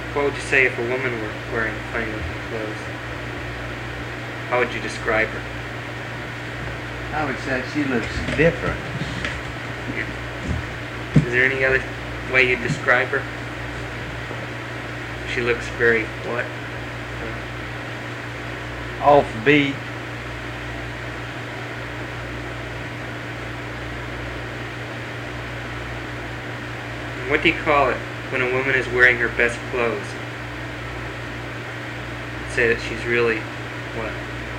What would you say if a woman were wearing funny looking clothes? How would you describe her? I would say she looks different. Is there any other way you'd describe her? She looks very what? Offbeat. What do you call it when a woman is wearing her best clothes? Say that she's really what?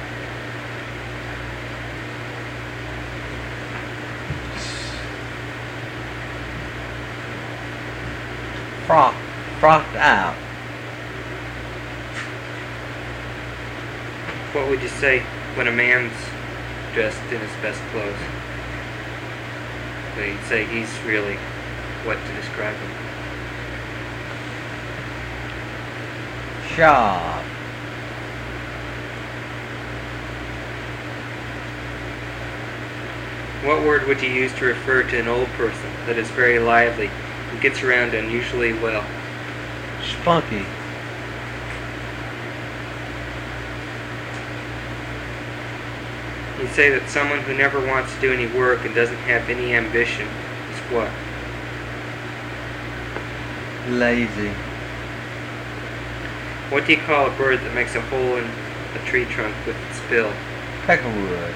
Frocked out. What would you say when a man's dressed in his best clothes? So you'd say he's really what to describe him? Sharp. What word would you use to refer to an old person that is very lively and gets around unusually well? Spunky. You say that someone who never wants to do any work and doesn't have any ambition is what? Lazy. What do you call a bird that makes a hole in a tree trunk with its bill? Peckerwood.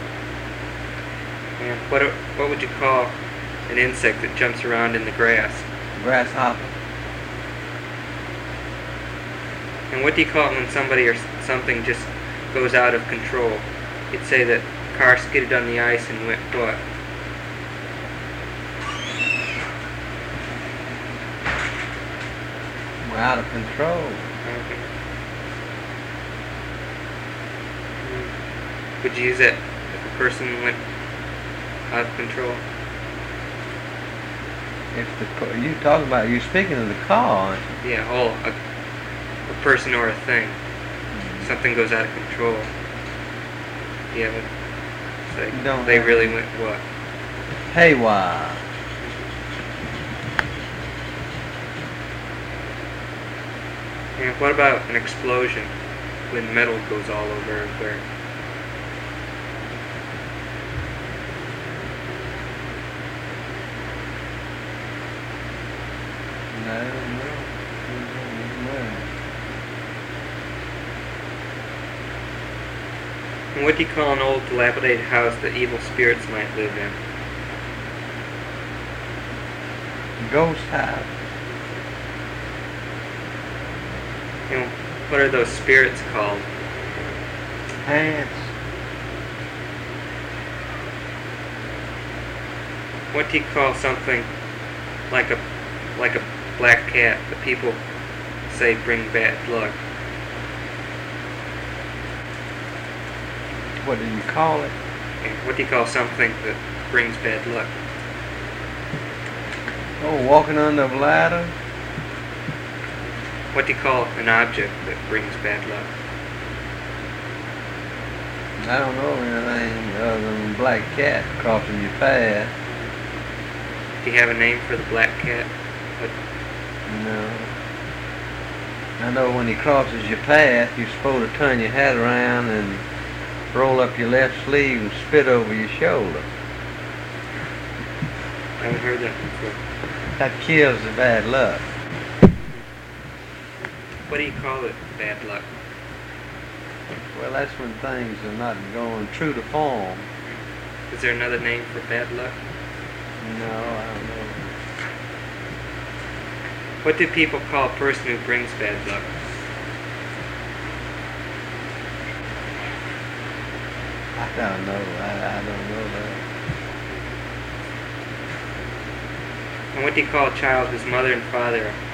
And what would you call an insect that jumps around in the grass? Grasshopper. And what do you call it when somebody or something just goes out of control? You'd say that a car skidded on the ice and went what? We're out of control. Okay. Would you use it if a person went out of control? If you talking about, you're speaking of the car, aren't you? Yeah, a person or a thing. Something goes out of control. Yeah, but they really went what? Haywire. And what about an explosion when metal goes all over everywhere? No. And what do you call an old dilapidated house that evil spirits might live in? Ghost house. And what are those spirits called? Ants. What do you call something like a black cat that people say bring bad luck? What do you call it? And what do you call something that brings bad luck? Oh, walking under a ladder. What do you call an object that brings bad luck? I don't know anything other than a black cat crossing your path. Do you have a name for the black cat? No. I know when he crosses your path, you're supposed to turn your head around and roll up your left sleeve and spit over your shoulder. I haven't heard that before. That kills the bad luck. What do you call it, bad luck? Well, that's when things are not going true to form. Is there another name for bad luck? No, I don't know. What do people call a person who brings bad luck? I don't know. I don't know that. And what do you call a child whose mother and father